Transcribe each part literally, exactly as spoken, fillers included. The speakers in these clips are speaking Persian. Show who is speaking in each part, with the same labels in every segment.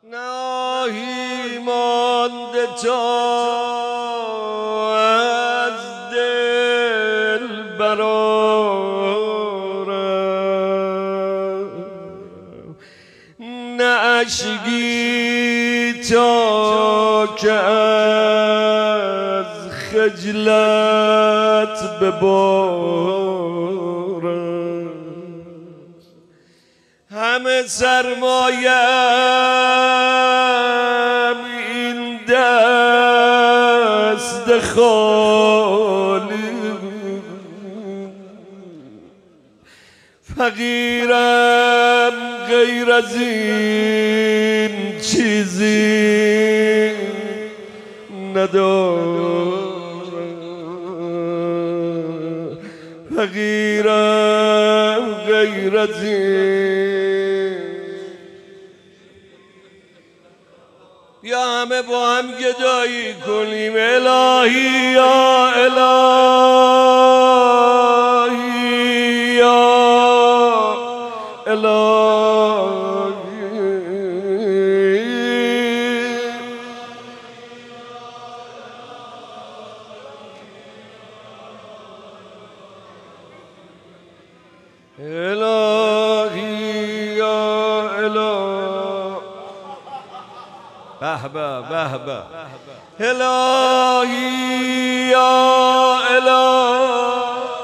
Speaker 1: ناهی مانده تا از دل برآرم، نه اشکی تا که از خجلت ببارم، همه سرمایم این دست خالی، فقیرم غیر از این چیزی ندارم، فقیرم غیر از این. یا همه با هم گدایی کنیم الهی یا الهی یا الهی. الهی یا الهی. به به به به. الهی یا الهی.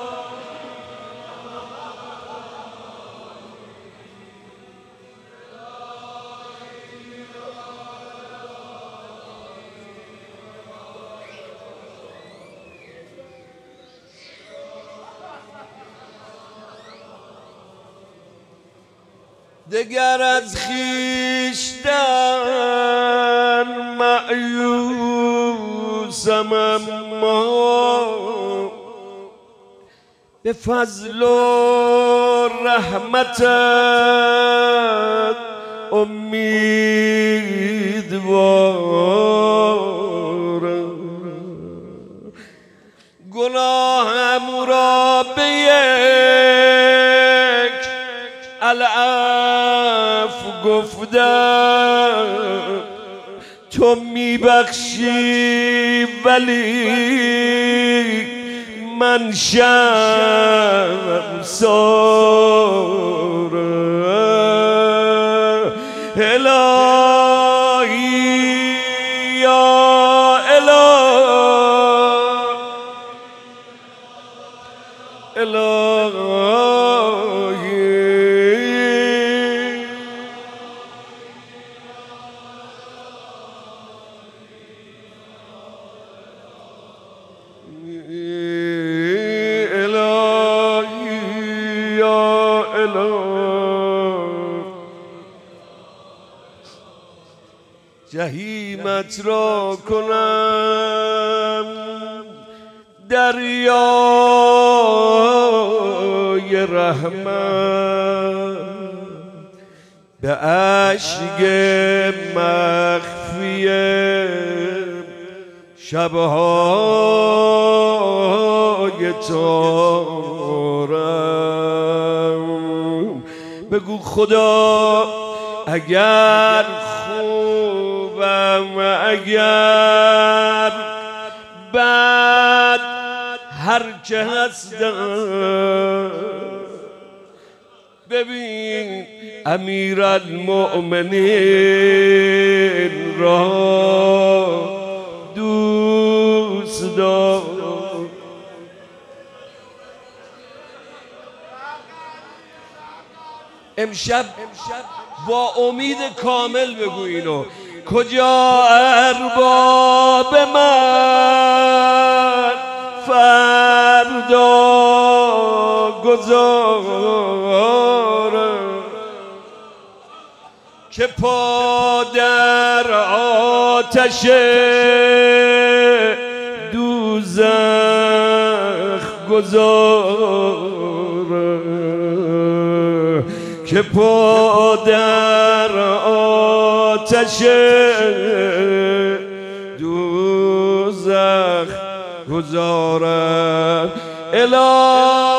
Speaker 1: دگر از خویشتن مأیوسم، اما به فضل و رحمتت امیدوارم، گناهم را به یک العفو گفتم، تو میبخشی ولی من شرمسارم. الهی یا الهی الهی. جهیمت را کنم دریای رحمت، به اشک مخفی شبهای تارم. بگو خدا اگر خوبم، اگر بد هر که هستم، ببین امیر المؤمنین را دوست دارم. امشب با امید کامل بگو اینو، کجا ارباب من فردا گذارم، که پا در آتش دوزخ گذارم، که پا در آتش دوزخ گذارم. الهی